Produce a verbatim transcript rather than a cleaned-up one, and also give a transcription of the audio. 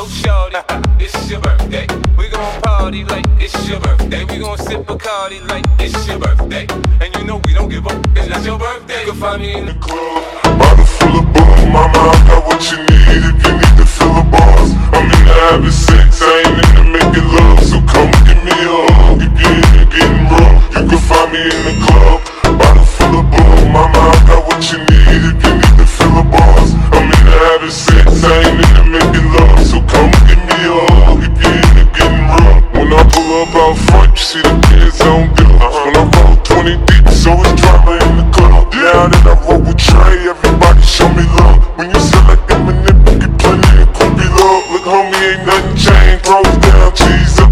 Yo, shorty, it's your birthday. We gon' party like it's your birthday. We gon' sip Bacardi like it's your birthday. And you know we don't give up, it's not your birthday. You can find me in the club. Bottle full of booze, mama, I got what you need if you need to fill the bars. I'm in the having sex, I ain't in the making love. So come give me a hug if you're in there getting rough. You can find me in the club. Bottle full of booze, mama, I got what you need if you need to fill the bars. I'm in the having sex, I ain't in the making love. So come give me a hug if you're in there getting rough. When I pull up out front, you see the kids on bill. When I roll twenty deep, so it's drama in the club. Now that I roll with Trey, everybody show me love. When you select them and then you get plenty of groupie love. Look homie, ain't nothing changed, throws down, cheese up.